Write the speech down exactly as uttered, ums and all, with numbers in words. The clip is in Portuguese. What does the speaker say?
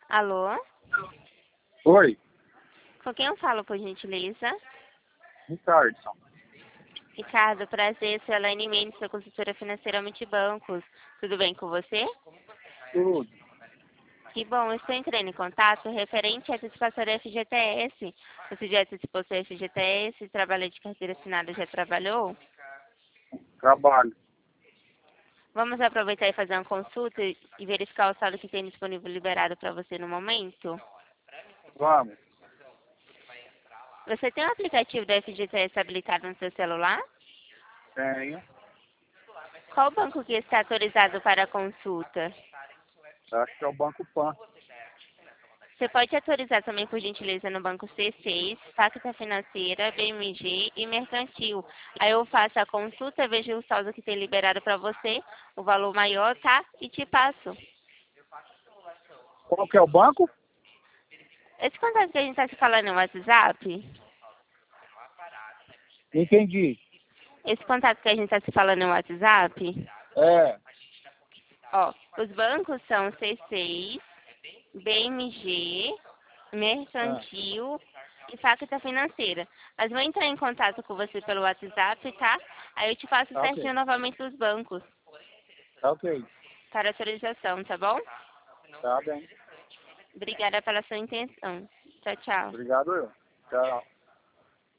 Alô? Oi, Com quem eu falo, por gentileza? Richardson. Ricardo, prazer, sou Elaine Mendes, sou consultora financeira Multibancos. Tudo bem com você? Tudo. Que bom, eu estou entrando em contato referente à antecipação da F G T S. Você já antecipou seu F G T S? Trabalha de carteira assinada, já trabalhou? Trabalho. Vamos aproveitar e fazer uma consulta e verificar o saldo que tem disponível liberado para você no momento? Vamos. Você tem o aplicativo da F G T S habilitado no seu celular? Tenho. Qual banco que está autorizado para a consulta? Acho que é o Banco Pan. Você pode autorizar também, por gentileza, no banco C seis, Pacta Financeira, B M G e Mercantil. Aí eu faço a consulta, vejo o saldo que tem liberado para você, o valor maior, tá? E te passo. Qual que é o banco? Esse contato que a gente está se falando no WhatsApp, Entendi. esse contato que a gente está se falando no WhatsApp, É. ó, os bancos são C seis, B M G, Ah, Mercantil e Pacta Financeira. Mas vou entrar em contato com você pelo WhatsApp, tá? Aí eu te passo tá ok. certinho novamente os bancos Tá ok. para autorização, tá bom? Tá bem. Obrigada pela sua intenção. Tchau, tchau. Obrigado eu. Tchau.